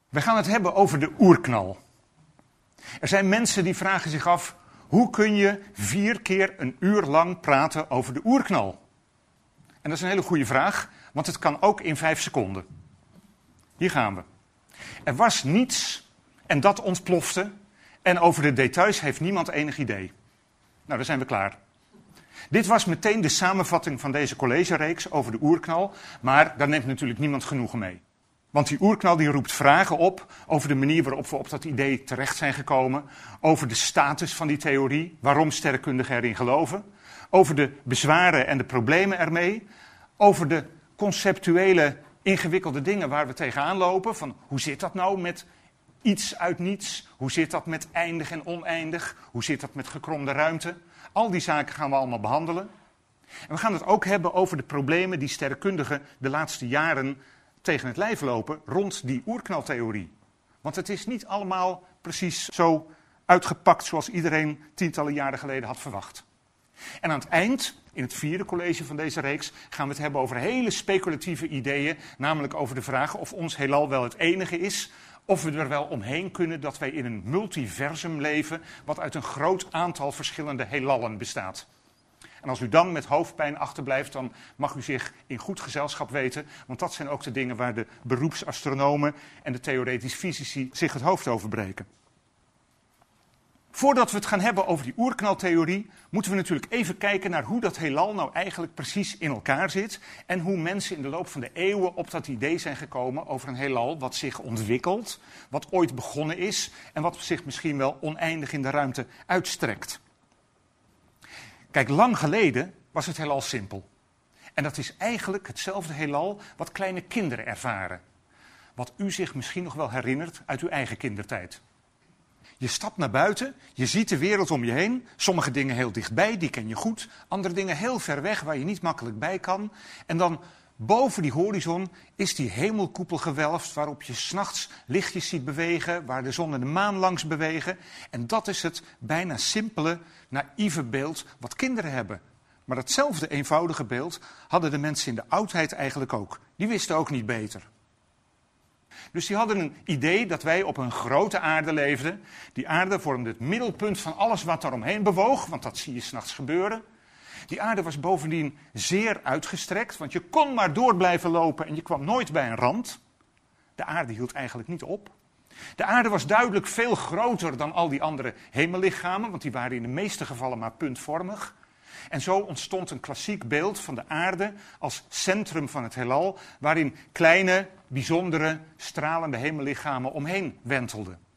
We gaan het hebben over de oerknal. Er zijn mensen die vragen zich af, hoe kun je 4 keer een uur lang praten over de oerknal? En dat is een hele goede vraag, want het kan ook in 5 seconden. Hier gaan we. Er was niets en dat ontplofte en over de details heeft niemand enig idee. Nou, daar zijn we klaar. Dit was meteen de samenvatting van deze collegereeks over de oerknal, maar daar neemt natuurlijk niemand genoegen mee. Want die oerknal die roept vragen op over de manier waarop we op dat idee terecht zijn gekomen, over de status van die theorie, waarom sterrenkundigen erin geloven, over de bezwaren en de problemen ermee, over de conceptuele ingewikkelde dingen waar we tegenaan lopen, van hoe zit dat nou met iets uit niets, hoe zit dat met eindig en oneindig, hoe zit dat met gekromde ruimte. Al die zaken gaan we allemaal behandelen. En we gaan het ook hebben over de problemen die sterrenkundigen de laatste jaren tegen het lijf lopen rond die oerknaltheorie. Want het is niet allemaal precies zo uitgepakt zoals iedereen tientallen jaren geleden had verwacht. En aan het eind, in het 4e college van deze reeks, gaan we het hebben over hele speculatieve ideeën, namelijk over de vraag of ons heelal wel het enige is, of we er wel omheen kunnen dat wij in een multiversum leven, wat uit een groot aantal verschillende heelallen bestaat. En als u dan met hoofdpijn achterblijft, dan mag u zich in goed gezelschap weten, want dat zijn ook de dingen waar de beroepsastronomen en de theoretisch fysici zich het hoofd over breken. Voordat we het gaan hebben over die oerknaltheorie, moeten we natuurlijk even kijken naar hoe dat heelal nou eigenlijk precies in elkaar zit en hoe mensen in de loop van de eeuwen op dat idee zijn gekomen over een heelal wat zich ontwikkelt, wat ooit begonnen is en wat zich misschien wel oneindig in de ruimte uitstrekt. Kijk, lang geleden was het heelal simpel. En dat is eigenlijk hetzelfde heelal wat kleine kinderen ervaren. Wat u zich misschien nog wel herinnert uit uw eigen kindertijd. Je stapt naar buiten, je ziet de wereld om je heen. Sommige dingen heel dichtbij, die ken je goed. Andere dingen heel ver weg, waar je niet makkelijk bij kan. En dan boven die horizon is die hemelkoepel gewelfd, waarop je 's nachts lichtjes ziet bewegen, waar de zon en de maan langs bewegen. En dat is het bijna simpele, naïeve beeld wat kinderen hebben. Maar datzelfde eenvoudige beeld hadden de mensen in de oudheid eigenlijk ook. Die wisten ook niet beter. Dus die hadden een idee dat wij op een grote aarde leefden. Die aarde vormde het middelpunt van alles wat daaromheen bewoog, want dat zie je 's nachts gebeuren. Die aarde was bovendien zeer uitgestrekt, want je kon maar door blijven lopen en je kwam nooit bij een rand. De aarde hield eigenlijk niet op. De aarde was duidelijk veel groter dan al die andere hemellichamen, want die waren in de meeste gevallen maar puntvormig. En zo ontstond een klassiek beeld van de aarde als centrum van het heelal, waarin kleine, bijzondere, stralende hemellichamen omheen wentelden.